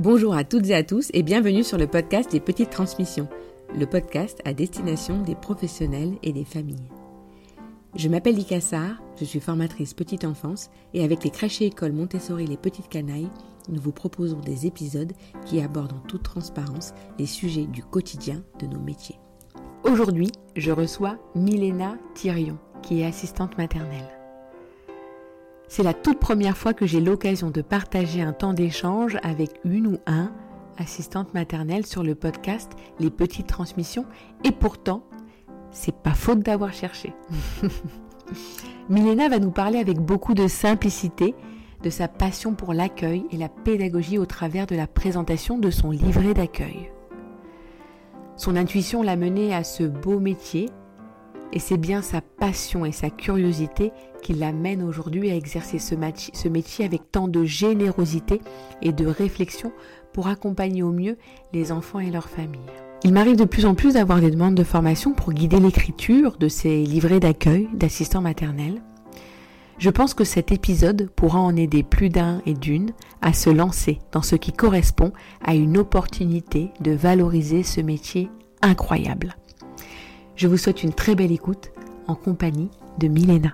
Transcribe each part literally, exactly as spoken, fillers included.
Bonjour à toutes et à tous et bienvenue sur le podcast des Petites Transmissions, le podcast à destination des professionnels et des familles. Je m'appelle Lika Sarr, je suis formatrice petite enfance et avec les crèches et écoles Montessori Les Petites Canailles, nous vous proposons des épisodes qui abordent en toute transparence les sujets du quotidien de nos métiers. Aujourd'hui, je reçois Milena Thirion, qui est assistante maternelle. C'est la toute première fois que j'ai l'occasion de partager un temps d'échange avec une ou un assistante maternelle sur le podcast Les Petites Transmissions et pourtant, c'est pas faute d'avoir cherché. Milena va nous parler avec beaucoup de simplicité de sa passion pour l'accueil et la pédagogie au travers de la présentation de son livret d'accueil. Son intuition l'a menée à ce beau métier et c'est bien sa passion et sa curiosité qui l'amènent aujourd'hui à exercer ce, mati- ce métier avec tant de générosité et de réflexion pour accompagner au mieux les enfants et leurs familles. Il m'arrive de plus en plus d'avoir des demandes de formation pour guider l'écriture de ces livrets d'accueil d'assistants maternels. Je pense que cet épisode pourra en aider plus d'un et d'une à se lancer dans ce qui correspond à une opportunité de valoriser ce métier incroyable. Je vous souhaite une très belle écoute en compagnie de Milena.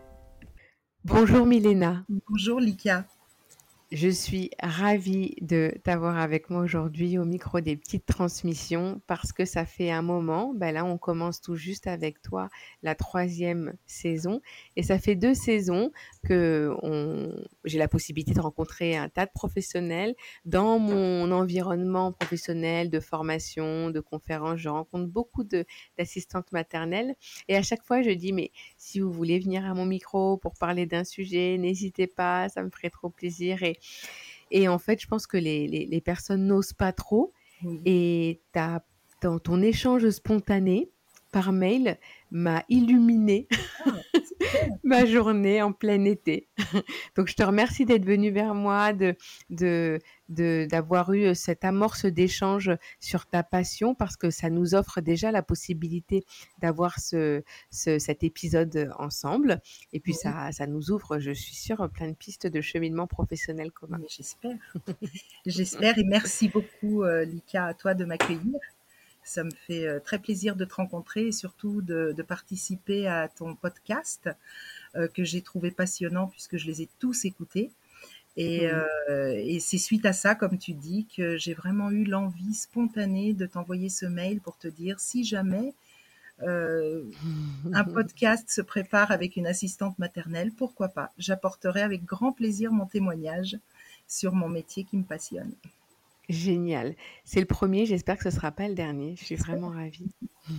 Bonjour Milena. Bonjour Lika. Je suis ravie de t'avoir avec moi aujourd'hui au micro des Petites Transmissions parce que ça fait un moment, ben là on commence tout juste avec toi la troisième saison et ça fait deux saisons que on, j'ai la possibilité de rencontrer un tas de professionnels dans mon environnement professionnel de formation, de conférences. Je rencontre beaucoup de, d'assistantes maternelles et à chaque fois je dis mais si vous voulez venir à mon micro pour parler d'un sujet, n'hésitez pas, ça me ferait trop plaisir. Et, et en fait, je pense que les, les, les personnes n'osent pas trop. Oui. Et t'as, dans ton échange spontané par mail m'a illuminé Ah, ma journée en plein été. Donc, je te remercie d'être venu vers moi, de, de, de, d'avoir eu cette amorce d'échange sur ta passion parce que ça nous offre déjà la possibilité d'avoir ce, ce, cet épisode ensemble. Et puis, oui. ça, ça nous ouvre, je suis sûre, plein de pistes de cheminement professionnel commun. Mais j'espère. J'espère et merci beaucoup euh, Lika à toi de m'accueillir. Ça me fait euh, très plaisir de te rencontrer et surtout de, de participer à ton podcast euh, que j'ai trouvé passionnant puisque je les ai tous écoutés. Et, Oui. euh, et c'est suite à ça, comme tu dis, que j'ai vraiment eu l'envie spontanée de t'envoyer ce mail pour te dire si jamais euh, un podcast se prépare avec une assistante maternelle, pourquoi pas. J'apporterai avec grand plaisir mon témoignage sur mon métier qui me passionne. Génial. C'est le premier, j'espère que ce ne sera pas le dernier. Je suis J'espère. vraiment ravie.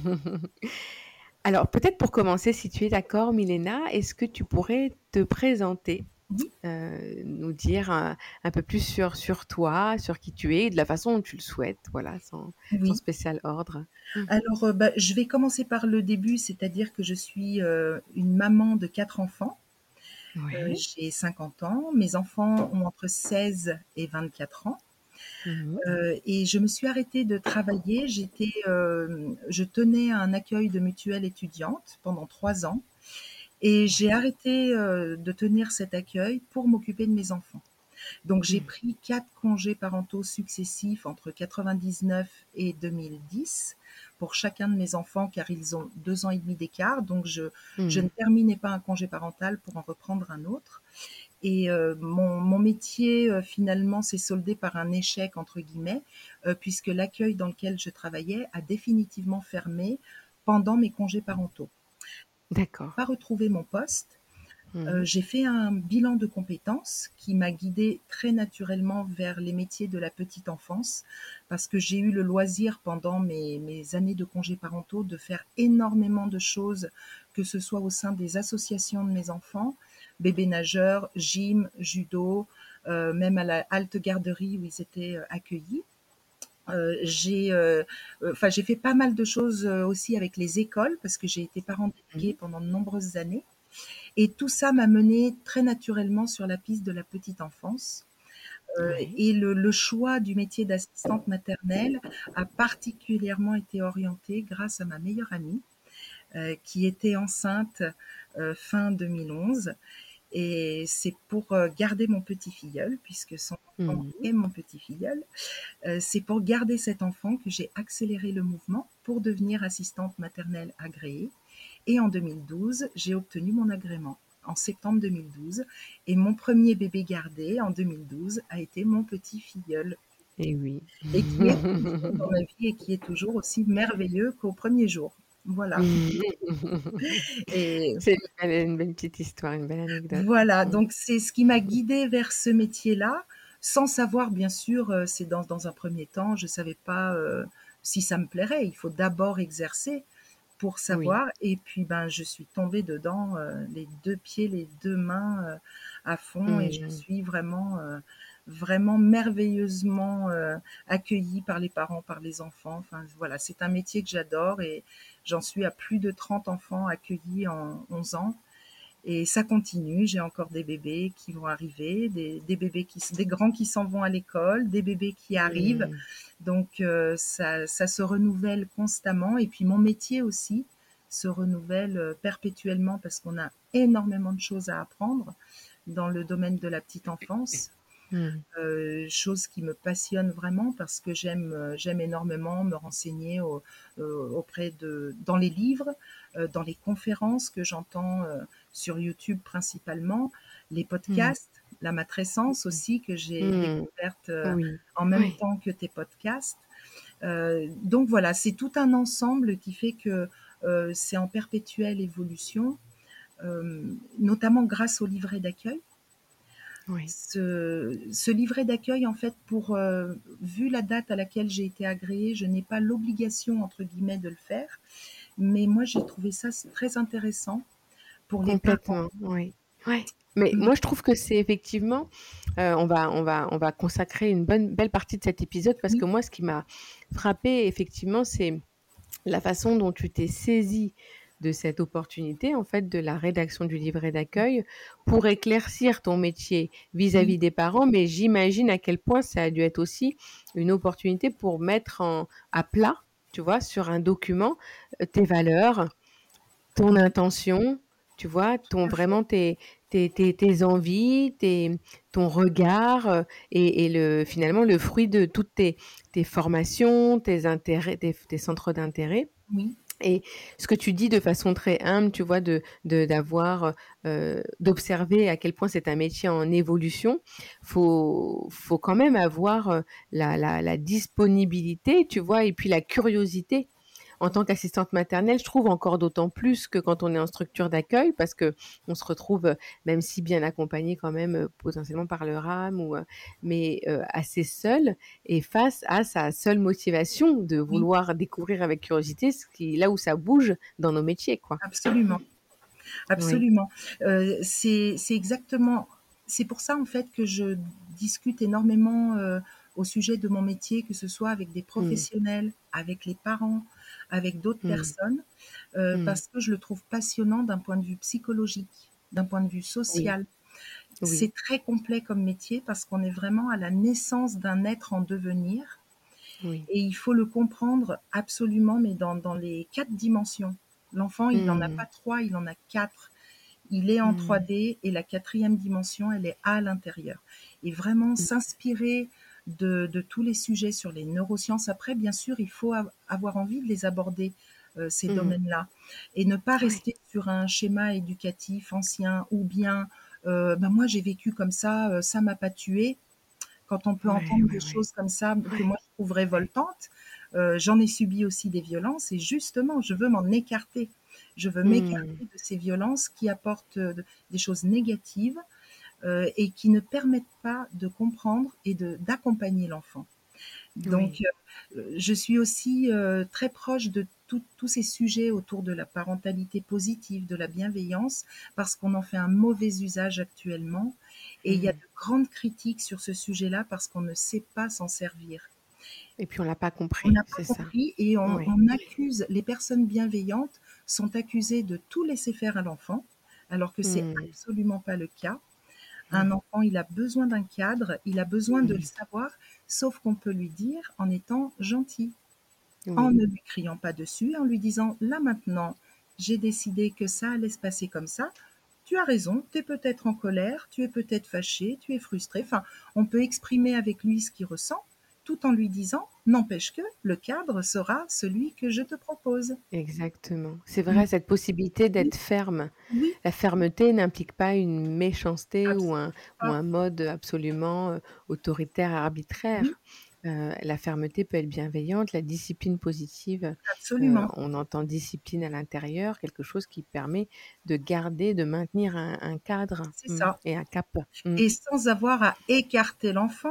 Alors, peut-être pour commencer, si tu es d'accord, Milena, est-ce que tu pourrais te présenter, Oui. euh, nous dire un, un peu plus sur, sur toi, sur qui tu es, de la façon dont tu le souhaites, voilà, sans, Oui. sans spécial ordre. Alors, euh, bah, je vais commencer par le début, c'est-à-dire que je suis euh, une maman de quatre enfants. Oui. Euh, j'ai cinquante ans. Mes enfants ont entre seize et vingt-quatre ans. Mhm. Euh, et je me suis arrêtée de travailler. J'étais, euh, je tenais un accueil de mutuelle étudiante pendant trois ans. Et j'ai arrêté euh, de tenir cet accueil pour m'occuper de mes enfants. Donc j'ai Mhm. pris quatre congés parentaux successifs entre quatre-vingt-dix-neuf et deux mille dix pour chacun de mes enfants car ils ont deux ans et demi d'écart. Donc je, Mhm. je ne terminais pas un congé parental pour en reprendre un autre. Et euh, mon, mon métier euh, finalement s'est soldé par un échec entre guillemets euh, puisque l'accueil dans lequel je travaillais a définitivement fermé pendant mes congés parentaux. D'accord. Pas retrouvé mon poste. Mhm. Euh, j'ai fait un bilan de compétences qui m'a guidée très naturellement vers les métiers de la petite enfance parce que j'ai eu le loisir pendant mes, mes années de congés parentaux de faire énormément de choses, que ce soit au sein des associations de mes enfants, bébés nageurs, gym, judo, euh, même à la halte garderie où ils étaient euh, accueillis. Euh, j'ai, euh, enfin, j'ai fait pas mal de choses euh, aussi avec les écoles parce que j'ai été parent déléguée Mhm. pendant de nombreuses années. Et tout ça m'a menée très naturellement sur la piste de la petite enfance. Euh, Oui. et le, le choix du métier d'assistante maternelle a particulièrement été orienté grâce à ma meilleure amie euh, qui était enceinte euh, fin deux mille onze Et c'est pour euh, garder mon petit filleul, puisque son enfant Mhm. est mon petit filleul. Euh, c'est pour garder cet enfant que j'ai accéléré le mouvement pour devenir assistante maternelle agréée. Et en deux mille douze, j'ai obtenu mon agrément en septembre deux mille douze. Et mon premier bébé gardé en deux mille douze a été mon petit filleul. Et oui. Et qui est toujours dans ma vie et qui est toujours aussi merveilleux qu'au premier jour. Voilà. Et C'est une belle, une belle petite histoire, une belle anecdote. voilà, Mm. donc c'est ce qui m'a guidée vers ce métier-là, sans savoir, bien sûr, euh, c'est dans, dans un premier temps, je ne savais pas euh, si ça me plairait. Il faut d'abord exercer pour Oui. savoir. Et puis, ben, je suis tombée dedans, euh, les deux pieds, les deux mains euh, à fond, et je Mm. suis vraiment, euh, vraiment merveilleusement euh, accueillie par les parents, par les enfants. Enfin, voilà, c'est un métier que j'adore, et j'en suis à plus de trente enfants accueillis en onze ans. Et ça continue, j'ai encore des bébés qui vont arriver, des, des bébés qui, des grands qui s'en vont à l'école, des bébés qui arrivent. Mm. Donc euh, ça, ça se renouvelle constamment. Et puis mon métier aussi se renouvelle euh, perpétuellement, parce qu'on a énormément de choses à apprendre dans le domaine de la petite enfance. Mm. Euh, chose qui me passionne vraiment, parce que j'aime euh, j'aime énormément me renseigner au- euh, auprès de dans les livres, euh, dans les conférences que j'entends euh, sur YouTube principalement, les Mm. podcasts, la matrescence aussi que j'ai Mm. découverte euh, Oui. en même Oui. temps que tes podcasts. Euh, donc voilà, c'est tout un ensemble qui fait que euh, c'est en perpétuelle évolution, euh, notamment grâce au livret d'accueil. Oui. Ce, ce livret d'accueil, en fait, pour euh, vu la date à laquelle j'ai été agréée, je n'ai pas l'obligation, entre guillemets, de le faire. Mais moi, j'ai trouvé ça très intéressant pour les parents. Complètement, oui. Ouais. Mais moi, je trouve que c'est effectivement, euh, on va, on va, on va consacrer une bonne, belle partie de cet épisode, parce Oui, que moi, ce qui m'a frappé, effectivement, c'est la façon dont tu t'es saisi de cette opportunité, en fait, de la rédaction du livret d'accueil pour éclaircir ton métier oui, vis-à-vis des parents. Mais j'imagine à quel point ça a dû être aussi une opportunité pour mettre en, à plat, tu vois, sur un document, euh, tes valeurs, ton oui, intention, tu vois, ton tout à fait. vraiment tes tes tes tes envies, tes ton regard, heu et et le finalement le fruit de toutes tes tes formations, tes intérêts, tes tes centres d'intérêt. Oui, Et ce que tu dis de façon très humble, tu vois, de de d'avoir, heu, d'observer à quel point c'est un métier en évolution. Faut faut quand même avoir, heu, la la la disponibilité, tu vois? Et puis la curiosité. En tant qu'assistante maternelle, je trouve encore d'autant plus que quand on est en structure d'accueil, parce que on se retrouve, heu, même si bien accompagné quand même, heu, potentiellement par le RAM ou, heu, mais, heu, assez seul et face à sa seule motivation de oui, vouloir découvrir avec curiosité ce qui là où ça bouge dans nos métiers, quoi. absolument. Oui. Absolument. Euh, c'est c'est exactement, c'est pour ça en fait que je discute énormément euh, au sujet de mon métier, que ce soit avec des Mmh. professionnels, avec les parents, avec d'autres Mmh. personnes, euh, Mmh. parce que je le trouve passionnant d'un point de vue psychologique, d'un point de vue Oui, social. oui. C'est très complet comme métier, parce qu'on est vraiment à la naissance d'un être en devenir, Oui. et il faut le comprendre absolument, mais dans, dans les quatre dimensions. L'enfant, il n'en a Mmh. pas trois, il en a quatre. Il est en Mmh. trois D, et la quatrième dimension, elle est à l'intérieur. Et vraiment Mmh. s'inspirer de, de tous les sujets sur les neurosciences. Après, bien sûr, il faut avoir envie de les aborder, euh, ces Mmh. domaines-là, et ne pas Oui. rester sur un schéma éducatif ancien, ou bien euh, ben moi j'ai vécu comme ça, euh, ça m'a pas tué. Quand on peut Ouais, entendre ouais, des ouais. choses comme ça que Ouais. moi je trouve révoltantes, euh, j'en ai subi aussi des violences, et justement je veux m'en écarter. Je veux Mmh. m'écarter de ces violences qui apportent euh, des choses négatives, euh, et qui ne permettent pas de comprendre et de d'accompagner l'enfant. Oui. Donc, euh, je suis aussi euh, très proche de tout- tous ces sujets autour de la parentalité positive, de la bienveillance, parce qu'on en fait un mauvais usage actuellement. Et il y a Mmh. de grandes critiques sur ce sujet-là, parce qu'on ne sait pas s'en servir. Et puis on l'a pas On compris, n'a pas c'est ça. compris, et on, Ouais. on accuse, les personnes bienveillantes sont accusées de tout laisser faire à l'enfant, alors que c'est Mmh. absolument pas le cas. Un Mmh. enfant, il a besoin d'un cadre, il a besoin de le Mmh. savoir, sauf qu'on peut lui dire en étant gentil, en Oui. ne lui criant pas dessus, en lui disant: là maintenant, j'ai décidé que ça allait se passer comme ça, tu as raison, tu es peut-être en colère, tu es peut-être fâché, tu es frustré. Enfin, on peut exprimer avec lui ce qu'il ressent, tout en lui disant: «N'empêche que le cadre sera celui que je te propose». Exactement. C'est Mmh. vrai, cette possibilité Oui, d'être ferme. oui, La fermeté n'implique pas une méchanceté ou un absolument ou pas. un mode absolument, heu, autoritaire, Oui, arbitraire. Heu, la fermeté peut être bienveillante, la discipline positive, heu, absolument, on entend discipline à l'intérieur, quelque chose qui permet de garder, de maintenir un un cadre, c'est mmh, ça, et un cap. Mmh. et sans avoir à écarter l'enfant.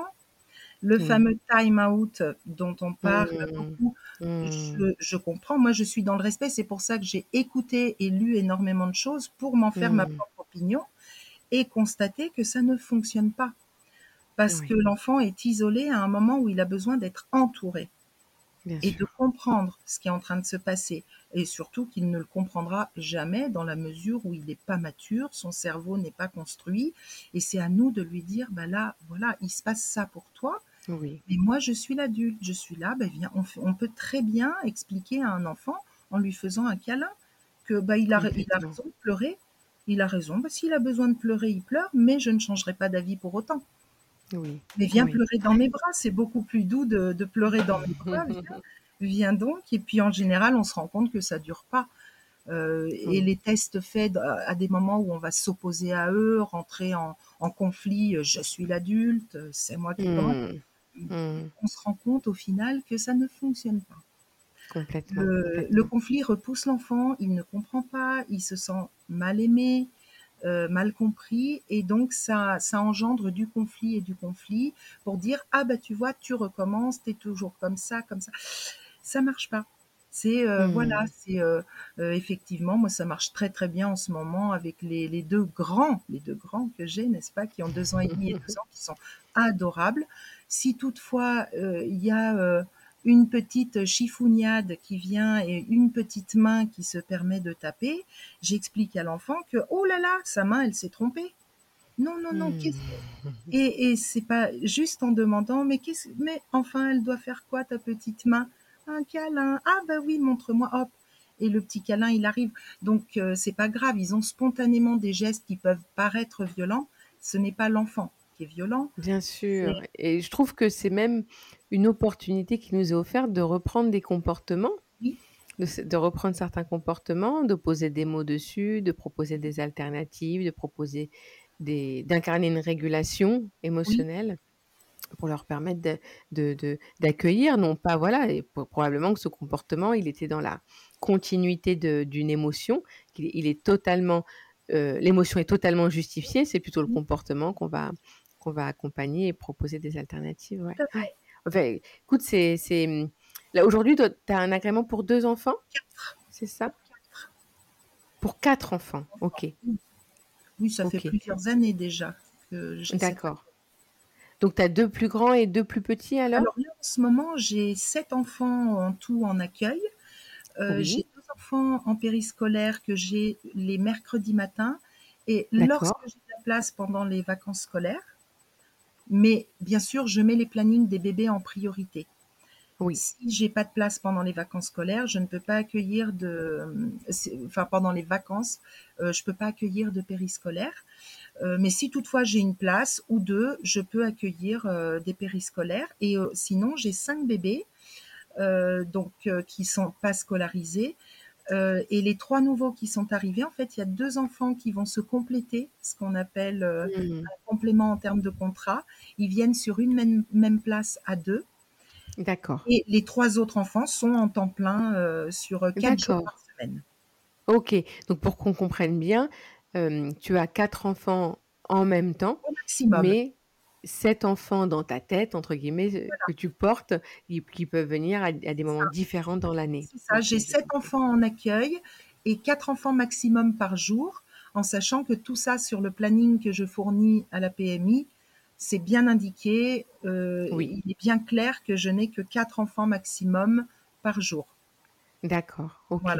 Le Oui. fameux time out dont on parle Mmh. beaucoup, Mmh. je je comprends. Moi, je suis dans le respect. C'est pour ça que j'ai écouté et lu énormément de choses pour m'en faire ma Mmh. propre opinion et constater que ça ne fonctionne pas. Parce que Oui, l'enfant est isolé à un moment où il a besoin d'être entouré bien et de sûr. comprendre ce qui est en train de se passer, et surtout qu'il ne le comprendra jamais dans la mesure où il n'est pas mature, son cerveau n'est pas construit, et c'est à nous de lui dire: «Bah, là, voilà, il se passe ça pour toi, Oui, mais moi, je suis l'adulte, je suis là, ben viens». On fait on peut très bien expliquer à un enfant, en lui faisant un câlin, que, bah, il a il a complètement. raison de pleurer. Il a raison, bah, s'il a besoin de pleurer, il pleure, mais je ne changerai pas d'avis pour autant. Oui, Mais viens oui. pleurer dans mes bras, c'est beaucoup plus doux de de pleurer dans mes bras, viens, viens donc. Et puis en général, on se rend compte que ça dure pas. Heu et Oui. les tests faits d à des moments où on va s'opposer à eux, rentrer en en conflit, heu: «Je suis l'adulte, heu, c'est moi qui commande». Mmh. Mmh. On se rend compte au final que ça ne fonctionne pas. Complètement, Le le complètement. conflit repousse l'enfant, il ne comprend pas, il se sent mal aimé, heu, mal compris, et donc ça ça engendre du conflit et du conflit pour dire: «Ah bah, tu vois, tu recommences, tu es toujours comme ça, comme ça». Ça marche pas. C'est, heu, voilà, Mmh. c'est, heu heu, effectivement, moi ça marche très, très bien en ce moment avec les les deux grands, les deux grands que j'ai, n'est-ce pas? Qui ont deux ans et demi et deux ans, qui sont adorables. Si toutefois, heu, il y a, heu, une petite chifougnade qui vient et une petite main qui se permet de taper, j'explique à l'enfant que: «Oh là là, sa main, elle s'est trompée. Non, non, non, qu'est-ce» Mmh. et et c'est pas juste en demandant: «Mais qu'est-ce mais enfin, elle doit faire quoi ta petite main?» «Un câlin». «Ah bah oui, montre-moi». Hop, et le petit câlin, il arrive. Donc heu, c'est pas grave, ils ont spontanément des gestes qui peuvent paraître violents. Ce n'est pas l'enfant qui est violent, Bien c'est sûr, et je trouve que c'est même une opportunité qui nous est offerte de reprendre des comportements, oui, de s de reprendre certains comportements, de poser des mots dessus, de proposer des alternatives, de proposer des d'incarner une régulation oui, émotionnelle pour leur permettre de de de d'accueillir, non pas voilà, et po probablement que ce comportement, il était dans la continuité de d'une émotion, qu'il est il est totalement, heu, l'émotion est totalement justifiée, c'est plutôt le oui, comportement qu'on va qu'on va accompagner et proposer des alternatives, ouais, tout à ouais. fait. Enfin, écoute, c'est c'est, mmh, là, aujourd'hui, toi, tu as un agrément pour deux enfants, c'est ça? Pour quatre enfants? OK, Oui, oui, ça fait OK, plusieurs années déjà que j'ai cette. d'accord. Donc tu as deux plus grands et deux plus petits Alors alors? là, en ce moment, j'ai sept enfants en tout en accueil. Heu, j'ai Oui, deux enfants en périscolaire que j'ai les mercredis matins et lorsque d'accord, j'ai de la place pendant les vacances scolaires, mais bien sûr, je mets les plannings des bébés en priorité. oui, Si j'ai pas de place pendant les vacances scolaires, je ne peux pas accueillir de, mmh, c'est enfin pendant les vacances, heu, je peux pas accueillir de périscolaire. Heu, mais si toutefois j'ai une place ou deux, je peux accueillir, heu, des périscolaires, et heu, sinon j'ai cinq bébés, heu, donc heu, qui sont pas scolarisés. Heu et les trois nouveaux qui sont arrivés, en fait, il y a deux enfants qui vont se compléter, ce qu'on appelle, heu, un mmh. complément en termes de contrat. Ils viennent sur une même même place à deux, D'accord, et les trois autres enfants sont en temps plein, heu, sur, heu, quatre jours d'accord. par semaine, OK, donc pour qu'on comprenne bien, hem, tu as quatre enfants en même temps, au maximum. mais sept enfants dans ta tête, entre guillemets, heu, que tu portes, qui qui peuvent venir à à des C'est moments ça, différents dans l'année. c'est ça. OK, J'ai j'ai sept compris. enfants en accueil et quatre enfants maximum par jour, en sachant que tout ça sur le planning que je fournis à la P M I, c'est bien indiqué, heu, Oui, il est bien clair que je n'ai que quatre enfants maximum par jour. d'accord, OK. Voilà.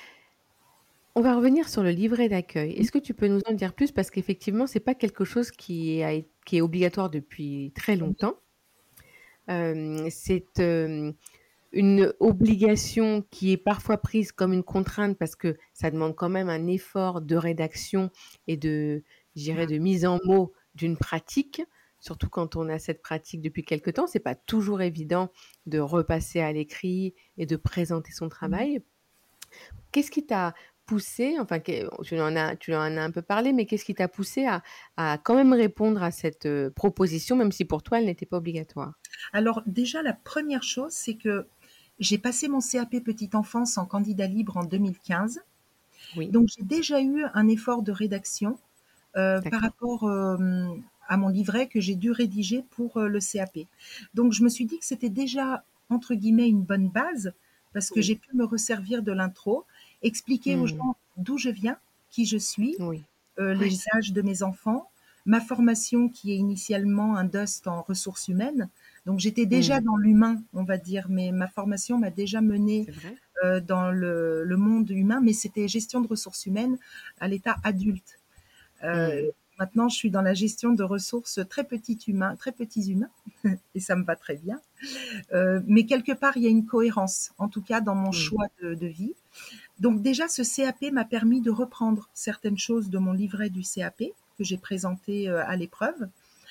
On va revenir sur le livret d'accueil. Oui, Est-ce que tu peux nous en dire plus? Parce qu'effectivement, c'est pas quelque chose qui a ét qui est obligatoire depuis très oui, longtemps. Hem, c'est, hem une obligation qui est parfois prise comme une contrainte parce que ça demande quand même un effort de rédaction et de je dirais de mise en mots d'une pratique, surtout quand on a cette pratique depuis quelque temps. C'est pas toujours évident de repasser à l'écrit et de présenter son Mmh. travail. Qu'est-ce qui t'a poussé, enfin qu'est tu en as tu en as un peu parlé, mais qu'est-ce qui t'a poussé à à quand même répondre à cette, heu, proposition, même si pour toi elle n'était pas obligatoire? Alors déjà, la première chose, c'est que j'ai passé mon C A P petite enfance en candidat libre en deux mille quinze. Oui, Donc j'ai déjà eu un effort de rédaction, heu, par d'accord. rapport, hem, à mon livret que j'ai dû rédiger pour, heu, le C A P. Donc je me suis dit que c'était déjà, entre guillemets, «une bonne base» parce que Oui. j'ai pu me resservir de l'intro, expliquer aux Mmh. gens d'où je viens, qui je suis, Oui. heu, les Ouais. âges de mes enfants, ma formation qui est initialement un DOST en ressources humaines. Donc j'étais déjà Mmh. dans l'humain, on va dire, mais ma formation m'a déjà menée, C'est vrai? heu, dans le le monde humain, mais c'était gestion de ressources humaines à l'état adulte. Heu, Mmh. Maintenant je suis dans la gestion de ressources très petits humains très petits humains et ça me va très bien. Heu, mais quelque part, il y a une cohérence, en tout cas dans mon Oui. choix de de vie. Donc déjà, ce C A P m'a permis de reprendre certaines choses de mon livret du C A P que j'ai présenté, heu, à l'épreuve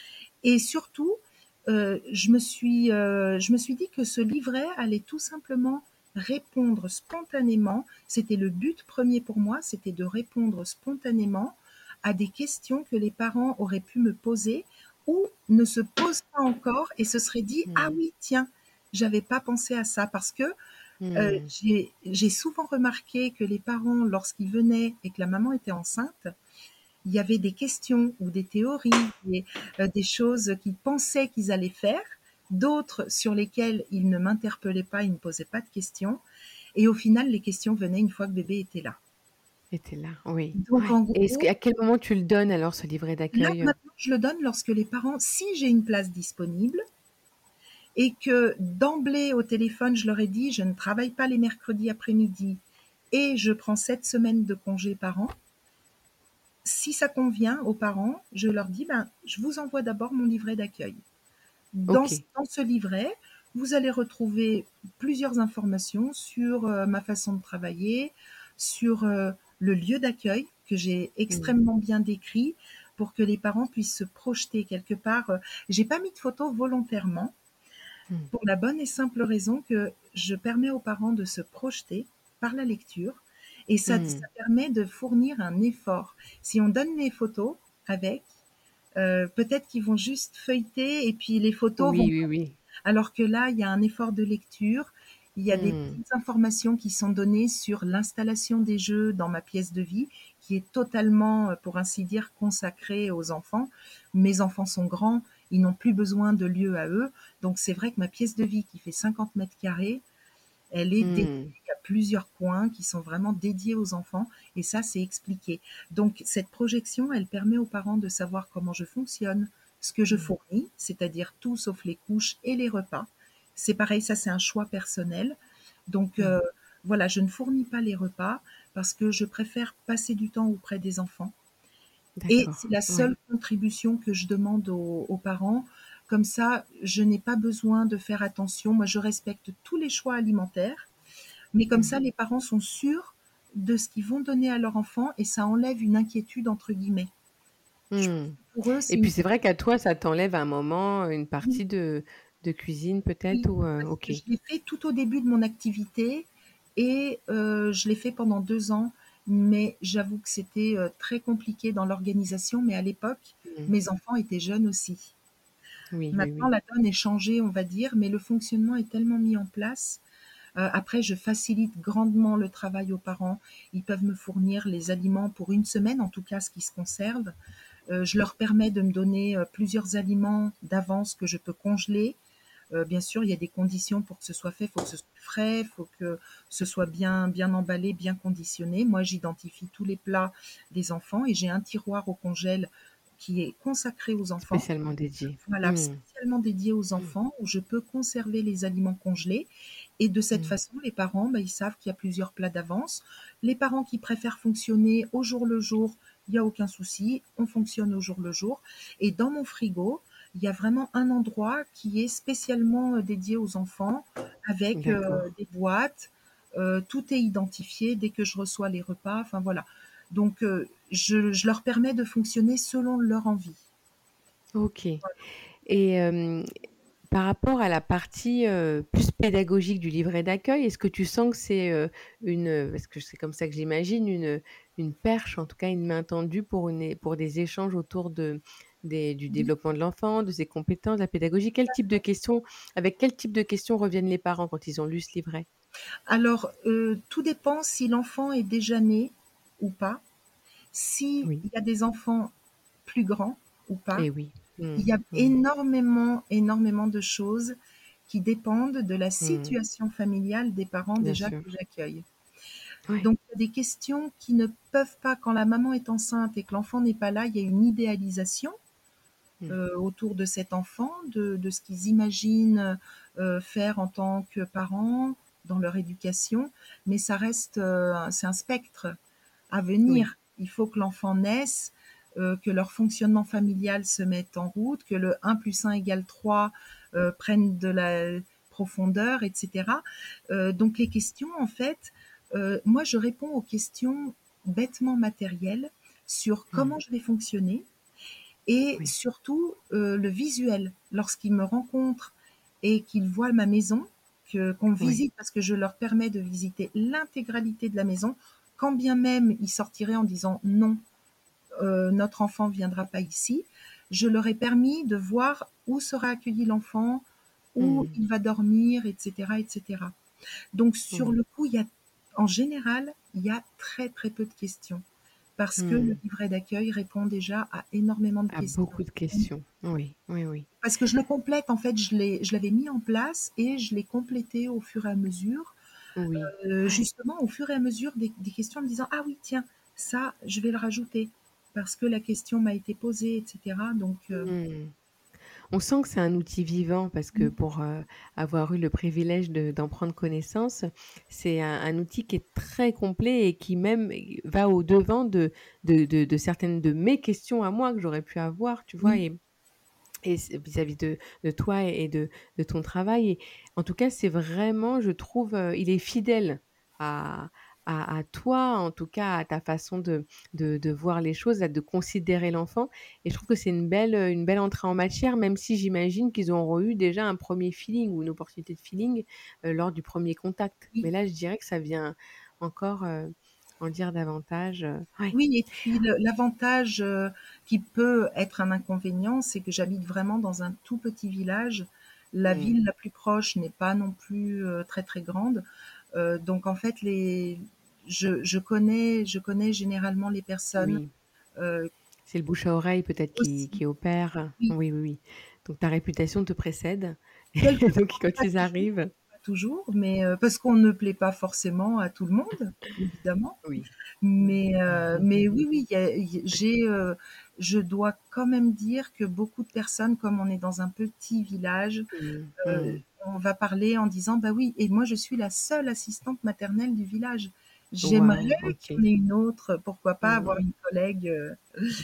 et surtout, heu, je me suis, heu, je me suis dit que ce livret allait tout simplement répondre spontanément. C'était le but premier pour moi, c'était de répondre spontanément à des questions que les parents auraient pu me poser ou ne se posent pas encore et se seraient dit: «Ah Mmh. oui, tiens, j'avais pas pensé à ça». Parce que Heu, Mmh. j'ai j'ai souvent remarqué que les parents, lorsqu'ils venaient et que la maman était enceinte, il y avait des questions ou des théories, des, heu, des choses qu'ils pensaient qu'ils allaient faire, d'autres sur lesquelles ils ne m'interpellaient pas, ils ne posaient pas de questions et au final, les questions venaient une fois que bébé était là. Et tu es là, oui. Donc Ouais. en Et est-ce que gros, à quel moment tu le donnes alors ce livret là, d'accueil? maintenant, je le donne lorsque les parents si j'ai une place disponible et que d'emblée au téléphone, je leur ai dit: «Je ne travaille pas les mercredis après-midi et je prends sept semaines de congé par an». Si ça convient aux parents, je leur dis: «Ben, je vous envoie d'abord mon livret d'accueil». Dans ce OK. dans ce livret, vous allez retrouver plusieurs informations sur, heu, ma façon de travailler, sur, heu, le lieu d'accueil que j'ai Mmh. extrêmement bien décrit pour que les parents puissent se projeter quelque part, heu. J'ai pas mis de photos volontairement Mmh. pour la bonne et simple raison que je permets aux parents de se projeter par la lecture et ça Mmh. ça permet de fournir un effort. Si on donne les photos avec, heu, peut-être qu'ils vont juste feuilleter et puis les photos vont Oui, oui, oui. alors que là, il y a un effort de lecture, il y a des Mmh. petites informations qui sont données sur l'installation des jeux dans ma pièce de vie, qui est totalement, heu, pour ainsi dire, consacrée aux enfants. Mes enfants sont grands, ils n'ont plus besoin de lieu à eux, donc c'est vrai que ma pièce de vie qui fait cinquante mètres carrés, elle est dédiée Mmh. à plusieurs coins qui sont vraiment dédiés aux enfants et ça, c'est expliqué. Donc cette projection, elle permet aux parents de savoir comment je fonctionne, ce que je Mmh. fournis, c'est-à-dire tout sauf les couches et les repas. C'est pareil, ça c'est un choix personnel. Donc Mmh. heu, voilà, je ne fournis pas les repas parce que je préfère passer du temps auprès des enfants et c'est D'accord. la Ouais. seule contribution que je demande aux aux parents. Comme ça, je n'ai pas besoin de faire attention. Moi, je respecte tous les choix alimentaires, mais comme Mmh. ça, les parents sont sûrs de ce qu'ils vont donner à leur enfant et ça enlève une «inquiétude» entre guillemets. Je pense Mmh. que pour eux, Et c'est puis une c'est vrai qu'à toi, ça t'enlève un moment, une oui, partie de de cuisine peut-être oui, ou, heu, parce OK. que je l'ai fait tout au début de mon activité et heu, je l'ai fait pendant deux ans, mais j'avoue que c'était, heu, très compliqué dans l'organisation, mais à l'époque, Mmh. mes enfants étaient jeunes aussi. Oui, oui, Maintenant, oui. la donne est changée, on va dire, mais le fonctionnement est tellement mis en place. Heu, après, je facilite grandement le travail aux parents. Ils peuvent me fournir les aliments pour une semaine, en tout cas ce qui se conserve. Heu, je leur permets de me donner, heu, plusieurs aliments d'avance que je peux congeler. Heu, bien sûr, il y a des conditions pour que ce soit fait. Il faut que ce soit frais, il faut que ce soit bien bien emballé, bien conditionné. Moi, j'identifie tous les plats des enfants et j'ai un tiroir au congèle qui est consacré aux enfants. Spécialement dédié. Voilà, Mmh. spécialement dédié aux Mmh. enfants où je peux conserver les aliments congelés et de cette Mmh. façon, les parents, bah, ils savent qu'il y a plusieurs plats d'avance. Les parents qui préfèrent fonctionner au jour le jour, il y a aucun souci, on fonctionne au jour le jour et dans mon frigo, il y a vraiment un endroit qui est spécialement, heu, dédié aux enfants avec, heu, D'accord. des boîtes, heu, tout est identifié dès que je reçois les repas, enfin voilà. Donc heu, je je leur permets de fonctionner selon leur envie. OK. Et hem, par rapport à la partie, heu, plus pédagogique du livret d'accueil, est-ce que tu sens que c'est, heu, une, heu, parce que c'est comme ça que j'imagine, une, une perche, en tout cas une main tendue pour une é pour des échanges autour de des du Oui, développement de l'enfant, de ses compétences, de la pédagogie? Quel type de questions avec quel type de questions reviennent les parents quand ils ont lu ce livret? alors, heu, tout dépend si l'enfant est déjà né ou pas. S'il Oui. y a des enfants plus grands ou pas, Et oui. Mmh. il y a Mmh. énormément, énormément de choses qui dépendent de la Mmh. situation familiale des parents Bien déjà sûr. que j'accueille. Ouais. Donc, il y a des questions qui ne peuvent pas, quand la maman est enceinte et que l'enfant n'est pas là, il y a une idéalisation, Mmh. heu, autour de cet enfant, de de ce qu'ils imaginent, heu, faire en tant que parents, dans leur éducation, mais ça reste, heu, c'est un spectre à Oui. venir. Il faut que l'enfant naisse, heu, que leur fonctionnement familial se mette en route, que le un plus un égale trois heu, prenne de la profondeur et cetera. Heu, donc les questions en fait, heu, moi je réponds aux questions bêtement matérielles sur Mmh. comment je vais fonctionner et Oui. surtout, heu, le visuel. Lorsqu'ils me rencontrent et qu'ils voient ma maison, que qu'on Oui. visite parce que je leur permets de visiter l'intégralité de la maison, quand bien même ils sortiraient en disant: «Non, heu, notre enfant viendra pas ici», je leur ai permis de voir où sera accueilli l'enfant, où Mmh. il va dormir et cetera et cetera. Donc sur Oui. le coup, il y a en général, il y a très, très peu de questions parce que le Mmh. livret d'accueil répond déjà à énormément de À questions. beaucoup de questions. Oui, oui, oui. Parce que je le complète, en fait, je l'ai je l'avais mis en place et je l'ai complété au fur et à mesure, Oui. heu, Ouais. justement au fur et à mesure des des questions en me disant: «Ah oui, tiens, ça, je vais le rajouter parce que la question m'a été posée» et cetera donc heu, Mmh. On sent que c'est un outil vivant parce que mmh, pour, heu, avoir eu le privilège de d'en prendre connaissance, c'est un un outil qui est très complet et qui même va au-devant de de de de certaines de mes questions à moi que j'aurais pu avoir, tu vois? oui, Et et c'est vis-à-vis de de toi et de de ton travail et en tout cas, c'est vraiment, je trouve, heu, il est fidèle à à à toi, en tout cas, à ta façon de de de voir les choses, à de considérer l'enfant et je trouve que c'est une belle, heu, une belle entrée en matière, même si j'imagine qu'ils auront eu déjà un premier feeling ou une opportunité de feeling, heu, lors du premier contact. oui. Mais là, je dirais que ça vient encore, heu, en dire davantage, heu ouais. Oui et puis le l'avantage, heu, qui peut être un inconvénient, c'est que j'habite vraiment dans un tout petit village. La Mmh. ville la plus proche n'est pas non plus, heu, très, très grande. Heu, donc en fait, les je je connais je connais généralement les personnes, Oui. heu, C'est le bouche à oreille peut-être qui aussi. qui opère? Oui, Oui, oui, oui. Donc ta réputation te précède et quelquefois, donc quand pas ils toujours, arrivent pas toujours, mais heu, parce qu'on ne plaît pas forcément à tout le monde, évidemment. oui. Mmh. Mais heu, mais oui, oui, il y a il j'ai, heu, je dois quand même dire que beaucoup de personnes, comme on est dans un petit village, Mmh. heu, Mmh. on va parler en disant: «Bah oui et moi je suis la seule assistante maternelle du village. J'aimerais Waouh, qu'il y OK. en ait une autre, pourquoi pas avoir Mmh. une collègue, heu?»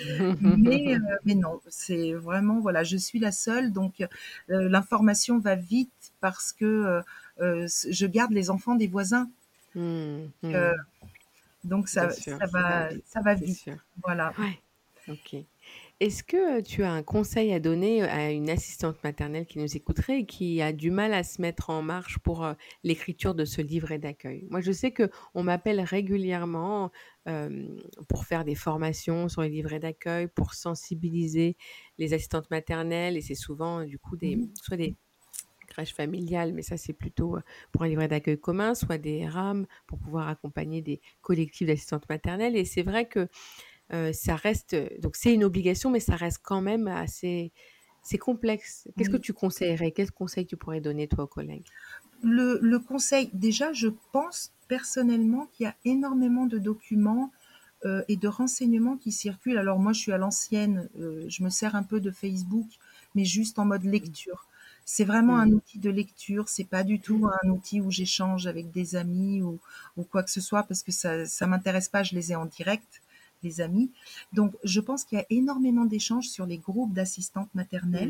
mais heu, mais non, c'est vraiment voilà, je suis la seule donc heu, l'information va vite parce que, heu heu, s je garde les enfants des voisins, Mmh. heu, Mmh. donc Bien ça sûr, ça ça va va vite, ça va c'est vite. sûr. Voilà. Ouais, OK. Est-ce que, heu, tu as un conseil à donner, à une assistante maternelle qui nous écouterait et qui a du mal à se mettre en marche pour, heu, l'écriture de ce livret d'accueil? Moi, je sais qu'on m'appelle régulièrement, hem, pour faire des formations sur les livrets d'accueil, pour sensibiliser les assistantes maternelles et c'est souvent, du coup, des Oui, soit des crèches familiales, mais ça, c'est plutôt, heu, pour un livret d'accueil commun, soit des RAM pour pouvoir accompagner des collectifs d'assistantes maternelles et c'est vrai que Heu, ça reste, donc c'est une obligation, mais ça reste quand même assez c'est complexe. Qu'est-ce que oui. tu conseillerais? Quels conseils tu pourrais donner toi aux collègues? Le le conseil déjà, je pense personnellement qu'il y a énormément de documents, heu et de renseignements qui circulent. Alors moi, je suis à l'ancienne, heu, je me sers un peu de Facebook, mais juste en mode Mmh. lecture. C'est vraiment un Mmh. outil de lecture, c'est pas du tout un outil où j'échange avec des amis ou ou quoi que ce soit parce que ça ça m'intéresse pas, je les ai en direct, les amis. Donc je pense qu'il y a énormément d'échanges sur les groupes d'assistantes maternelles. Mmh.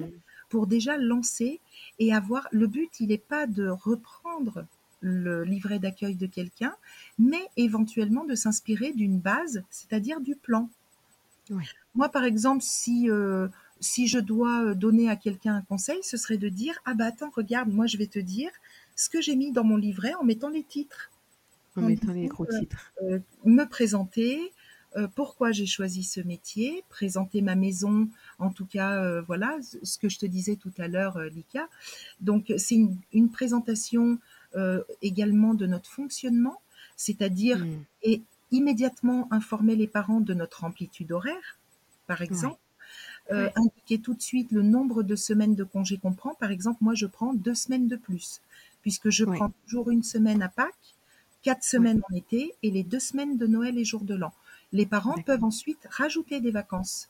pour déjà lancer et avoir le but, il n'est pas de reprendre le livret d'accueil de quelqu'un, mais éventuellement de s'inspirer d'une base, c'est-à-dire du plan. Oui. Moi, par exemple, si, euh, si je dois donner à quelqu'un un conseil, ce serait de dire, ah bah attends, regarde, moi je vais te dire ce que j'ai mis dans mon livret en mettant les titres, En en mettant les disant, gros euh, titres. euh, me présenter, euh, pourquoi j'ai choisi ce métier, présenter ma maison, en tout cas, euh, voilà, ce que je te disais tout à l'heure, euh, Lika. Donc, c'est une, une présentation euh, également de notre fonctionnement, c'est-à-dire Mmh. et immédiatement informer les parents de notre amplitude horaire, par exemple. Ouais. Euh, Ouais. indiquer tout de suite le nombre de semaines de congé qu'on prend. Par exemple, moi, je prends deux semaines de plus, puisque je Ouais. prends toujours une semaine à Pâques, quatre Ouais. semaines en été et les deux semaines de Noël et jour de l'an. Les parents peuvent D'accord. ensuite rajouter des vacances.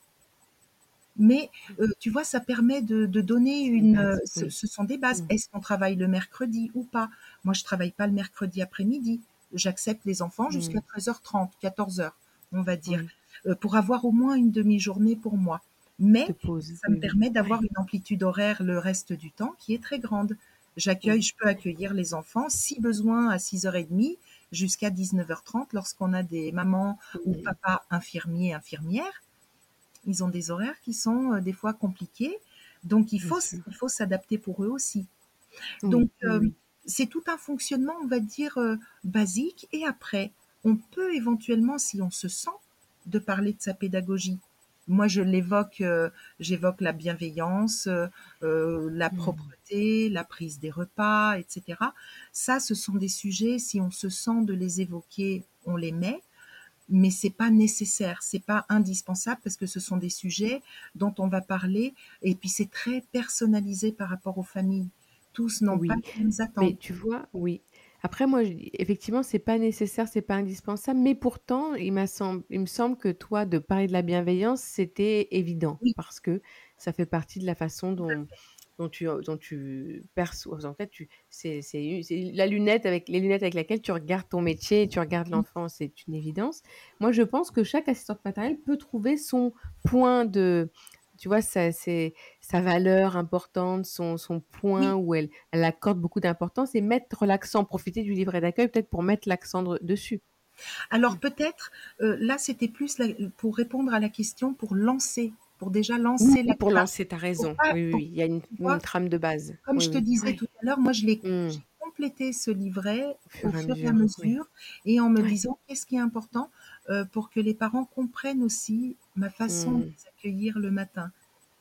Mais euh, tu vois, ça permet de, de donner C'est une une. euh, base, Ce, oui. ce sont des bases. Mmh. Est-ce qu'on travaille le mercredi ou pas? Moi, je travaille pas le mercredi après-midi. J'accepte les enfants jusqu'à Mmh. treize heures trente, quatorze heures, on va dire, Oui. euh, pour avoir au moins une demi-journée pour moi. Mais De pause, ça me oui, oui. permet d'avoir Ouais. une amplitude horaire le reste du temps qui est très grande. J'accueille, Mmh. je peux accueillir les enfants, si besoin, à six heures trente jusqu'à dix-neuf heures trente lorsqu'on a des mamans ou Mmh. papas infirmiers, infirmières. Ils ont des horaires qui sont euh, des fois compliqués, donc il Bien faut, sûr. il faut s'adapter pour eux aussi. Donc, Oui, oui, euh, oui. c'est tout un fonctionnement, on va dire, euh, basique. Et après, on peut éventuellement, si on se sent, de parler de sa pédagogie. Moi, je l'évoque, euh, j'évoque la bienveillance, euh, euh, la Mmh. propreté, la prise des repas, et cetera. Ça, ce sont des sujets, si on se sent de les évoquer, on les met, mais c'est pas nécessaire, c'est pas indispensable parce que ce sont des sujets dont on va parler et puis c'est très personnalisé par rapport aux familles. Tous n'ont pas Oui, les mêmes mais attentes. tu vois, oui. Après moi, je effectivement, c'est pas nécessaire, c'est pas indispensable, mais pourtant, il m'a semb il me semble que toi, de parler de la bienveillance, c'était évident Oui, parce que ça fait partie de la façon tout à dont fait. dont tu, dont tu perçois en fait, tu c'est c'est u c'est la lunette avec les lunettes avec laquelle tu regardes ton métier et tu regardes Mmh. l'enfant, c'est une évidence. Moi, je pense que chaque assistante maternelle peut trouver son point de tu vois, sa c'est sa valeur importante, son son point Oui, où elle elle accorde beaucoup d'importance et mettre l'accent, profiter du livret d'accueil peut-être pour mettre l'accent dre dessus. Mmh. alors peut-être, heu, là, c'était plus la pour répondre à la question, pour lancer, pour déjà Oui, lancer la pour trace. lancer, tu as Pour raison. pas Oui, oui, pour oui, il y a une tu une vois? trame de base. Comme Oui, je te oui. disais Ouais. tout à l'heure, moi je l'ai Mmh. j'ai complété ce livret Au au fur et à fur et à mesure, oui. mesure et en me Ouais. disant: «Qu'est-ce qui est important?» heu, pour que les parents comprennent aussi ma façon de Mmh. les accueillir le matin.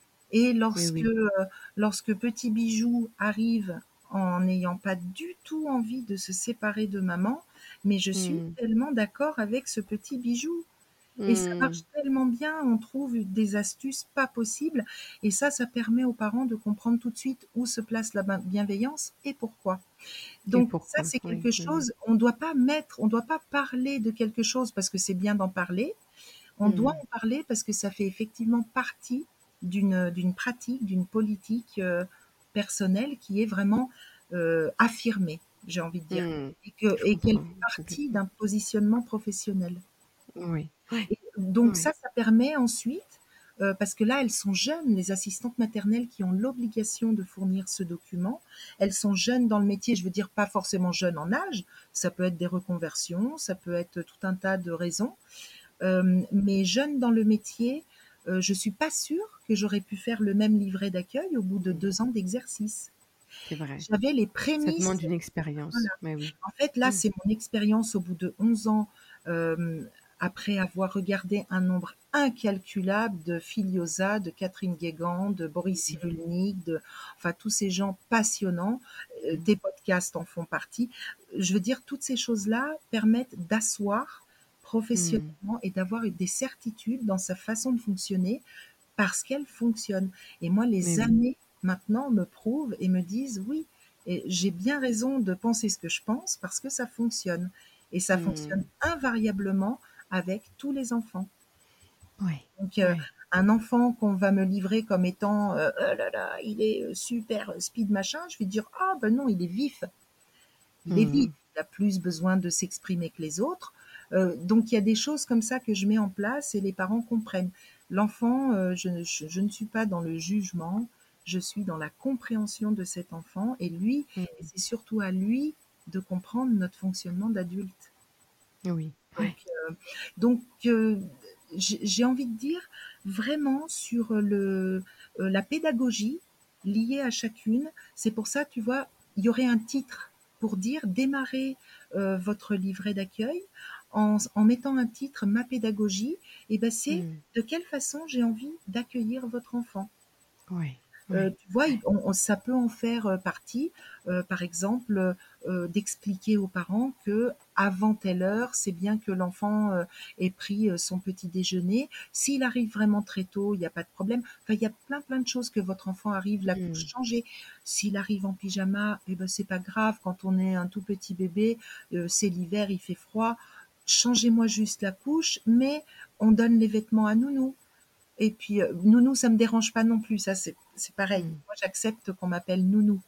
Et Oui, lorsque, oui. heu, lorsque petit bijou arrive en n'ayant pas du tout envie de se séparer de maman, mais je suis Mmh. tellement d'accord avec ce petit bijou et ça Mmh. marche tellement bien, on trouve des astuces pas possibles et ça, ça permet aux parents de comprendre tout de suite où se place la bin bienveillance et pourquoi. Et Donc ça, pourquoi? c'est Oui, quelque oui, oui. chose, on doit pas mettre on doit pas parler de quelque chose parce que c'est bien d'en parler, on doit Mmh. en parler parce que ça fait effectivement partie d'une d'une pratique, d'une politique euh, personnelle qui est vraiment euh, affirmée, j'ai envie de dire, Mmh. et que Je et qu'elle comprends fait partie complètement. d'un positionnement professionnel. Oui. Ouais. Et donc Ouais. ça, ça permet ensuite, euh, parce que là, elles sont jeunes, les assistantes maternelles qui ont l'obligation de fournir ce document, elles sont jeunes dans le métier, je veux dire pas forcément jeunes en âge, ça peut être des reconversions, ça peut être tout un tas de raisons, euh, mais jeune dans le métier, euh, je suis pas sûre que j'aurais pu faire le même livret d'accueil au bout de Mmh. deux ans d'exercice. C'est vrai. J'avais les Ça prémices. demande une Voilà. expérience. Mais oui. En fait, là, Mmh. c'est mon expérience au bout de onze ans, euh, après avoir regardé un nombre incalculable de Filiosa, de Catherine Guégan, de Boris Mmh. Cyrulnik, de, enfin, tous ces gens passionnants. Euh, Mmh. tes podcasts en font partie. Je veux dire, toutes ces choses-là permettent d'asseoir Mmh. professionnellement et d'avoir des certitudes dans sa façon de fonctionner parce qu'elle fonctionne. Et moi, Mais les oui. années maintenant me prouvent et me disent oui, et j'ai bien raison de penser ce que je pense parce que ça fonctionne. Et ça Mmh. fonctionne invariablement avec tous les enfants. Ouais. Donc, euh, Ouais. un enfant qu'on va me livrer comme étant euh, oh là là, il est euh, super speed machin, je vais dire ah ben non, il est vif. Il est vif. Mmh. Il a plus besoin de s'exprimer que les autres. Euh, donc, il y a des choses comme ça que je mets en place et les parents comprennent. L'enfant, euh, je, je, je ne suis pas dans le jugement. je suis dans la compréhension de cet enfant et lui, et Mmh. c'est surtout à lui de comprendre notre fonctionnement d'adulte. Oui, Donc, ouais. heu, donc heu, j'ai j'ai envie de dire vraiment sur le, heu, la pédagogie liée à chacune. C'est pour ça, tu vois, il y aurait un titre pour dire: «Démarrez, heu, votre livret d'accueil en s en mettant un titre "Ma pédagogie" et bah, c'est Mmh. de quelle façon j'ai envie d'accueillir votre enfant». Ouais, Heu, ouais, tu vois, il ouais. on on ça peut en faire, heu, partie, heu, par exemple, heu d'expliquer aux parents qu'avant telle heure, c'est bien que l'enfant, heu, ait pris, heu, son petit déjeuner. S'il arrive vraiment très tôt, il y a pas de problème. Enfin, il y a plein, plein de choses que votre enfant arrive, la couche Mmh. changée. S'il arrive en pyjama, et ben, c'est pas grave, quand on est un tout petit bébé, heu, c'est l'hiver, il fait froid. Changez-moi juste la couche, mais on donne les vêtements à nounou. Et puis, heu, nounou, ça me dérange pas non plus, ça c'est c'est pareil. Mmh. Moi, j'accepte qu'on m'appelle nounou.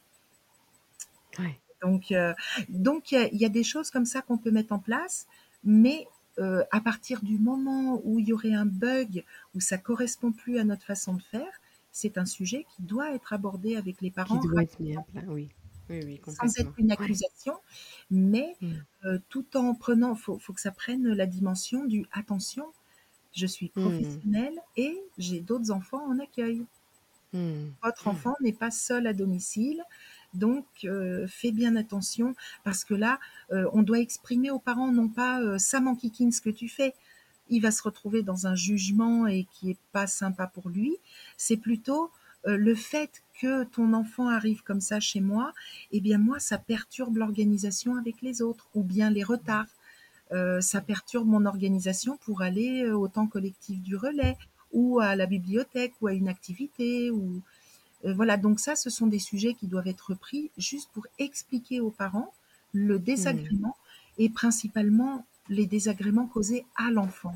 Ouais. Donc, heu, donc il y a il y a des choses comme ça qu'on peut mettre en place, mais, heu, à partir du moment où il y aurait un bug, où ça correspond plus à notre façon de faire, c'est un sujet qui doit être abordé avec les Qui parents doit être mis à rapidement, plat, oui. Oui, oui, sans être complètement. une Ouais. accusation, mais, Mmh. heu, tout en prenant faut faut que ça prenne la dimension du: «Attention, je suis Mmh. professionnelle et j'ai d'autres enfants en accueil». Mmh. Votre Mmh. enfant n'est pas seul à domicile, donc heu, fais bien attention parce que là, heu, on doit exprimer aux parents non pas, heu: «Ça m'enquiquine ce que tu fais». Il va se retrouver dans un jugement et qui est pas sympa pour lui. C'est plutôt, heu, le fait que ton enfant arrive comme ça chez moi, eh bien moi ça perturbe l'organisation avec les autres ou bien les retards. Heu, ça perturbe mon organisation pour aller, heu, au temps collectif du relais ou à la bibliothèque ou à une activité ou Heu, voilà, donc ça, ce sont des sujets qui doivent être pris juste pour expliquer aux parents le Mmh. désagrément et principalement les désagréments causés à l'enfant.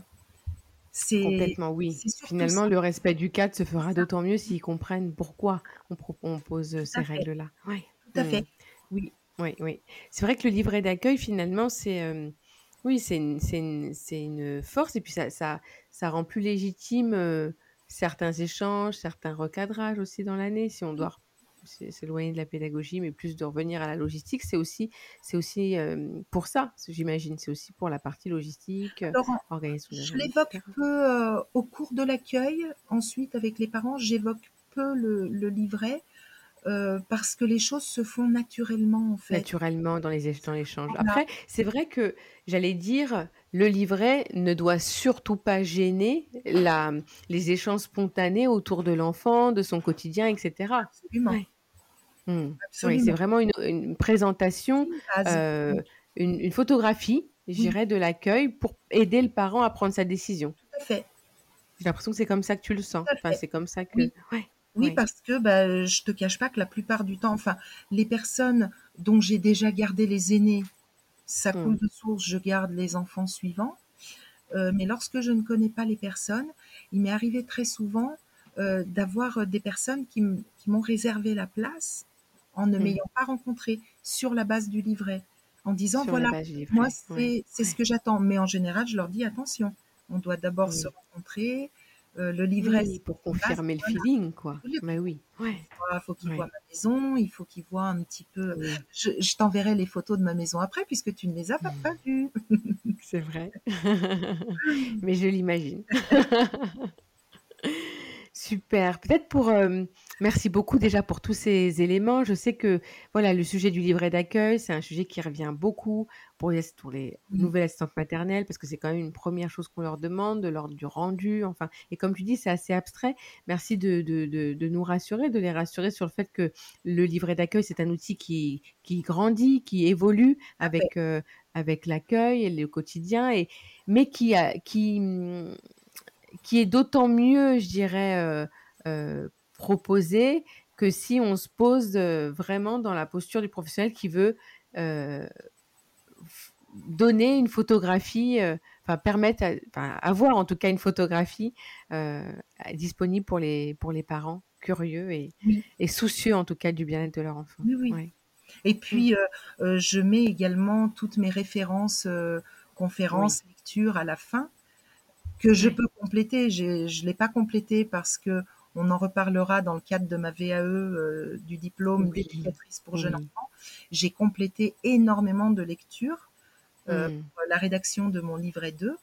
C'est Complètement, oui. c'est surtout ça, Finalement, le respect du cadre se c'est fera ça, d'autant mieux s'ils comprennent pourquoi on pro on pose, heu, tout ces à fait, règles-là. Ouais. tout à Mmh. fait. Oui, oui, oui. C'est vrai que le livret d'accueil, finalement, c'est, hem, oui, c'est une c'est une c'est une force et puis ça ça ça rend plus légitime, heu, certains échanges, certains recadrages aussi dans l'année. Si on doit r s'é s'éloigner de la pédagogie, mais plus de revenir à la logistique, c'est aussi c'est aussi, hem, pour ça, c j'imagine. C'est aussi pour la partie logistique, heu, Alors, en organisation de la je journée et l'évoque cetera. peu, heu, au cours de l'accueil. Ensuite, avec les parents, j'évoque peu le le livret, heu, parce que les choses se font naturellement, en fait. Naturellement dans les éch dans l'échange. Voilà, Après, c'est vrai que j'allais dire, le livret ne doit surtout pas gêner la mmh, les échanges spontanés autour de l'enfant, de son quotidien et cetera. absolument, Ouais. Mmh. Oui, c'est absolument. vraiment une une C'est présentation, une base. heu, Oui, une une photographie, je oui, dirais, de l'accueil pour aider le parent à prendre sa décision. tout à fait, J'ai l'impression que c'est comme ça que tu le tout sens. à Enfin, fait. c'est comme ça que Oui. ouais, Oui, ouais. parce que, bah, je te cache pas que la plupart du temps, enfin, les personnes dont j'ai déjà gardé les aînés, ça Mmh. coule de source, je garde les enfants suivants. Heu, mais lorsque je ne connais pas les personnes, il m'est arrivé très souvent, heu, d'avoir, heu, des personnes qui m qui m'ont réservé la place en ne Mmh. m'ayant pas rencontrée, sur la base du livret, en disant: Sur la «Voilà, base du moi livret. Ouais, c'est c'est ce ouais. que j'attends». Mais en général, je leur dis: «Attention, on doit d'abord se Oui. rencontrer, heu, le livret Oui, c'est pour une base». confirmer le Voilà. feeling, quoi. Oui, Mais pour oui, ouais, voit faut qu'il voit ouais, ma maison, il faut qu'il voit un petit peu oui. je je t'enverrai les photos de ma maison après puisque tu ne les as pas pas Mmh. vues. C'est vrai. Mais je l'imagine. Super. Peut-être pour, hem merci beaucoup déjà pour tous ces éléments. Je sais que, voilà, le sujet du livret d'accueil, c'est un sujet qui revient beaucoup pour les pour les Oui, nouvelles assistantes maternelles parce que c'est quand même une première chose qu'on leur demande, de l'ordre du rendu, enfin et comme tu dis, c'est assez abstrait. Merci de de de de nous rassurer, de les rassurer sur le fait que le livret d'accueil, c'est un outil qui qui grandit, qui évolue tout à fait. avec, heu, avec l'accueil et le quotidien et mais qui a qui, mmh qui est d'autant mieux, je dirais, heu heu, proposé que si on se pose, heu, vraiment dans la posture du professionnel qui veut, heu, f donner une photographie, heu, enfin permettre à enfin avoir en tout cas une photographie, heu, disponible pour les pour les parents curieux et Oui, et soucieux en tout cas du bien-être de leur enfant. oui, oui Ouais. et Mmh. puis, heu heu, je mets également toutes mes références, heu, Oui. conférences, lectures à la fin que je Ouais. peux compléter. J'ai je l'ai pas complété parce qu'on on en reparlera dans le cadre de ma V A E euh, du diplôme Oui, d'éducatrice pour jeunes oui. enfants. J'ai complété énormément de lectures euh, Hmm, pour la rédaction de mon livret deux.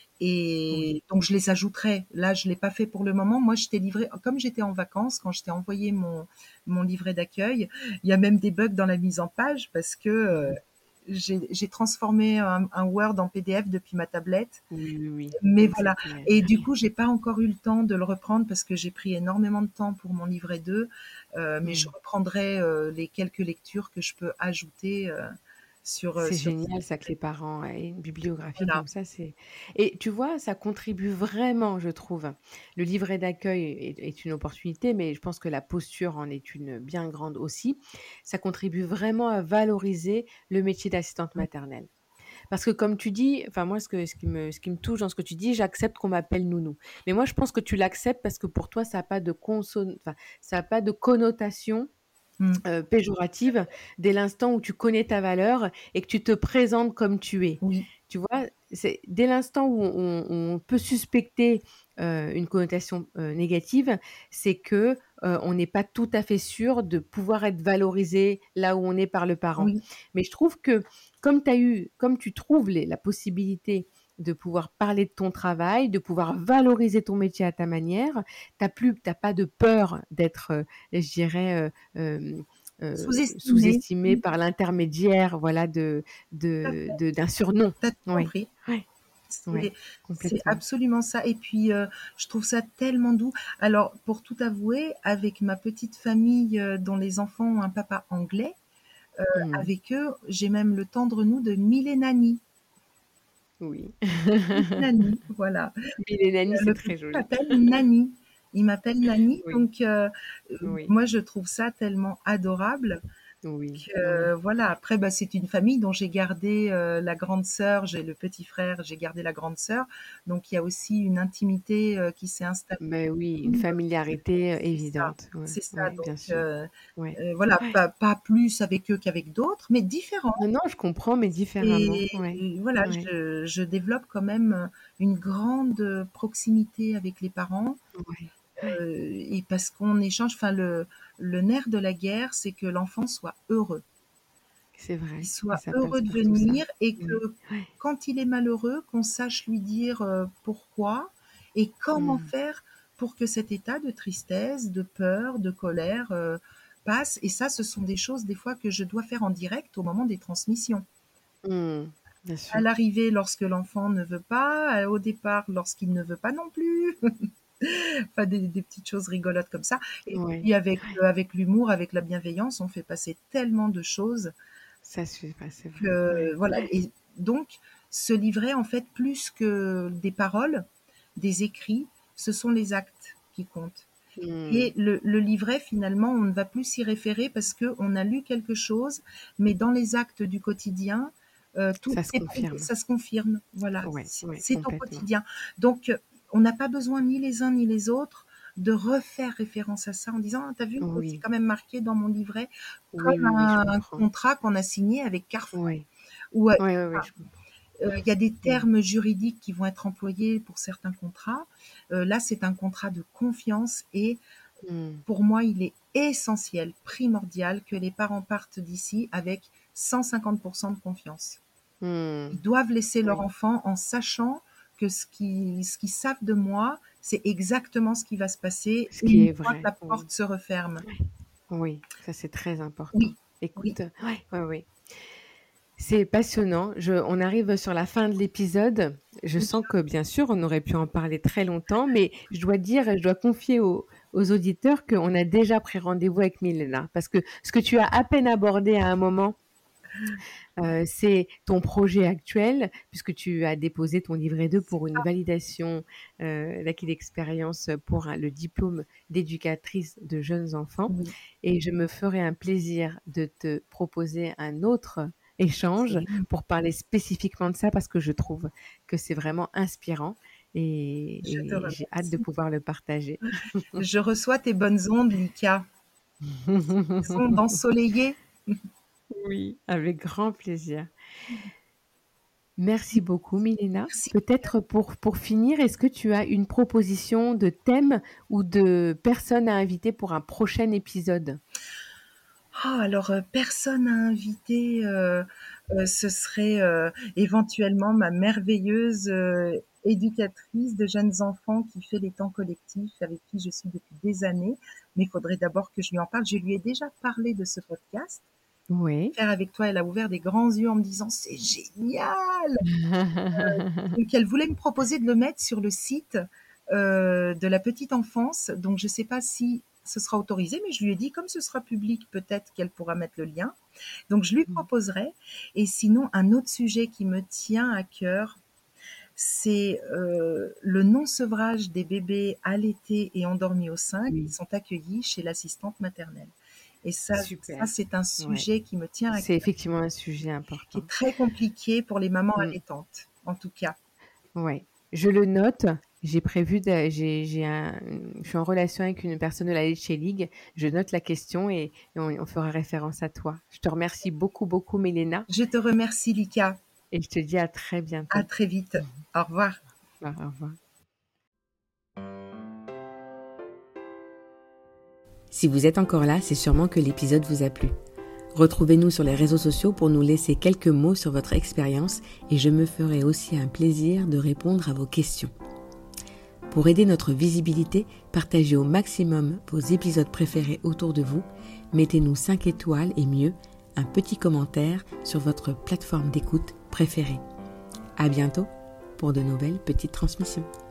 oui. Et donc, je les ajouterai. Là, je ne l'ai pas fait pour le moment. Moi, je t'ai livré, comme j'étais en vacances, quand je t'ai envoyé mon, mon livret d'accueil, il y a même des bugs dans la mise en page parce que euh, j'ai j'ai transformé un, un Word en P D F depuis ma tablette. Oui, oui, oui. Mais Donc voilà. c'était... Et du coup, j'ai pas encore eu le temps de le reprendre parce que j'ai pris énormément de temps pour mon livret deux. Euh, mais je Hmm. reprendrai euh, les quelques lectures que je peux ajouter euh, sur, euh, C'est sur ce génial ça que livret. les parents aient une bibliographie Voilà. comme ça, c'est et tu vois, ça contribue vraiment, je trouve. Le livret d'accueil est est une opportunité, mais je pense que la posture en est une bien grande aussi. Ça contribue vraiment à valoriser le métier d'assistante maternelle. Parce que comme tu dis, enfin moi ce que ce qui me ce qui me touche dans ce que tu dis, j'accepte qu'on m'appelle nounou. Mais moi je pense que tu l'acceptes parce que pour toi ça a pas de conson enfin, ça a pas de connotation Mm. heu, péjorative dès l'instant où tu connais ta valeur et que tu te présentes comme tu es. Oui, Tu vois? C'est dès l'instant où on on peut suspecter, heu, une connotation, heu, négative, c'est que, heu, on n'est pas tout à fait sûr de pouvoir être valorisé là où on est par le parent. oui, Mais je trouve que comme tu as eu comme tu trouves les la possibilité de pouvoir parler de ton travail, de pouvoir valoriser ton métier à ta manière, tu as plus tu as pas de peur d'être, heu, je dirais, heu, hem heu, sous-estimé. sous-estimé Oui, par l'intermédiaire, voilà, de tout à de fait. de d'un surnom. Tu as tout Oui, compris. ouais, ouais, C'est c'est complètement. absolument ça. Et puis, euh, je trouve ça tellement doux. Alors, pour tout avouer, avec ma petite famille euh, dont les enfants ont un papa anglais, Mmh. avec eux, j'ai même le tendre nous de Millénanie. Oui. Millénanie, voilà. Millénanie, c'est Le très petit joli. m'appelle Nani. Il m'appelle Nani, Oui, donc euh, euh, oui, moi je trouve ça tellement adorable. oui, oui. Que, voilà, après, bah, c'est une famille dont j'ai gardé euh, la grande sœur, j'ai le petit frère, j'ai gardé la grande sœur. Donc il y a aussi une intimité euh, qui s'est installée. Mais oui, une familiarité, heu, C'est ça, évidente. Ouais, c'est ça. ouais, Donc bien sûr. euh, Ouais. euh, voilà, Ouais. pas, pas plus avec eux qu'avec d'autres, mais différents. Non, non, je comprends, mais différemment. Et Ouais, voilà, ouais, je, je développe quand même une grande proximité avec les parents. ouais, ouais. euh, et parce qu'on échange, enfin, le, le nerf de la guerre, c'est que l'enfant soit heureux. C'est Qu'il vrai et soit ça passe heureux de par tout ça. venir et Ouais, que ouais. quand il est malheureux, qu'on sache lui dire euh, pourquoi et comment Mmh. faire pour que cet état de tristesse, de peur, de colère euh, passe. Et ça, ce sont des choses des fois que je dois faire en direct au moment des transmissions. Mmh. Bien À sûr. l'arrivée, lorsque l'enfant ne veut pas, au départ, lorsqu'il ne veut pas non plus. Enfin, des, des petites choses rigolotes comme ça. Et Ouais, puis avec, ouais. euh, avec l'humour, avec la bienveillance, on fait passer tellement de choses Ça suit pas, c'est vrai. que Ouais, voilà. ouais. Et donc, ce livret, en fait, plus que des paroles, des écrits, ce sont les actes qui comptent. Mmh. Et le, le livret, finalement, on ne va plus s'y référer parce qu'on a lu quelque chose, mais dans les actes du quotidien, euh, tout Ça se s'est prouvé, confirme. ça se confirme. Voilà, Ouais, c'est ouais, c'est au complètement. quotidien. Donc, euh, on n'a pas besoin ni les uns ni les autres de refaire référence à ça en disant, ah, t'as vu, c'est Oui, quand même marqué dans mon livret, oui, comme oui, oui, je un, un comprends. contrat qu'on a signé avec Carrefour. Ouais, Ou euh, ouais, ouais, ouais, je comprends. euh, il y a des Mmh. termes juridiques qui vont être employés pour certains contrats. Euh, là, c'est un contrat de confiance et Mmh. pour moi, il est essentiel, primordial que les parents partent d'ici avec cent cinquante pour cent de confiance. Mmh. Ils doivent laisser leur Oui, enfant en sachant que ce qu'ils ce qu'ils savent de moi, c'est exactement ce qui va se passer ce qui une est fois que vrai, la oui. porte se referme. Oui, ça c'est très important. Oui, oui, Écoute, ouais, ouais, ouais. C'est passionnant. Je on arrive sur la fin de l'épisode. Je sens que bien sûr, on aurait pu en parler très longtemps, mais je dois dire et je dois confier aux aux auditeurs qu'on a déjà pris rendez-vous avec Milena. Parce que ce que tu as à peine abordé à un moment, heu, c'est ton projet actuel, puisque tu as déposé ton livret deux c'est pour une ça. validation, heu, d'acquis d'expérience, pour un le diplôme d'éducatrice de jeunes enfants Oui, et je me ferai un plaisir de te proposer un autre échange absolument. pour parler spécifiquement de ça parce que je trouve que c'est vraiment inspirant Je te et et j'ai hâte de remercie. pouvoir le partager. Je reçois tes bonnes ondes, Lika. Des ondes ensoleillées. Oui, avec grand plaisir. Merci beaucoup, Milena. Merci. Peut-être pour, pour finir, est-ce que tu as une proposition de thème ou de personne à inviter pour un prochain épisode? Ah, alors, euh, personne à inviter, euh, euh, ce serait euh, éventuellement ma merveilleuse euh, éducatrice de jeunes enfants qui fait les temps collectifs, avec qui je suis depuis des années. Mais il faudrait d'abord que je lui en parle. Je lui ai déjà parlé de ce podcast. Oui. Faire avec toi, elle a ouvert des grands yeux en me disant c'est génial. Donc elle voulait me proposer de le mettre sur le site euh, de la petite enfance. Donc je ne sais pas si ce sera autorisé, mais je lui ai dit comme ce sera public, peut-être qu'elle pourra mettre le lien. Donc je lui proposerai. Et sinon, un autre sujet qui me tient à cœur, c'est euh, le non-sevrage des bébés allaités et endormis au sein Oui. qui sont accueillis chez l'assistante maternelle. Et ça, Super. ça c'est un sujet Ouais. qui me tient à C'est cœur, effectivement un sujet qui important. est très compliqué pour les mamans Mm. allaitantes, en tout cas. Ouais. Je le note. J'ai prévu, de, j'ai, j'ai un, je suis en relation avec une personne de la Leche League. Je note la question et, et on, on fera référence à toi. Je te remercie beaucoup, beaucoup, Milena. Je te remercie, Lika. Et je te dis à très bientôt. À très vite. Au revoir. Au revoir. Si vous êtes encore là, c'est sûrement que l'épisode vous a plu. Retrouvez-nous sur les réseaux sociaux pour nous laisser quelques mots sur votre expérience et je me ferai aussi un plaisir de répondre à vos questions. Pour aider notre visibilité, partagez au maximum vos épisodes préférés autour de vous, mettez-nous cinq étoiles et mieux, un petit commentaire sur votre plateforme d'écoute préférée. À bientôt pour de nouvelles petites transmissions.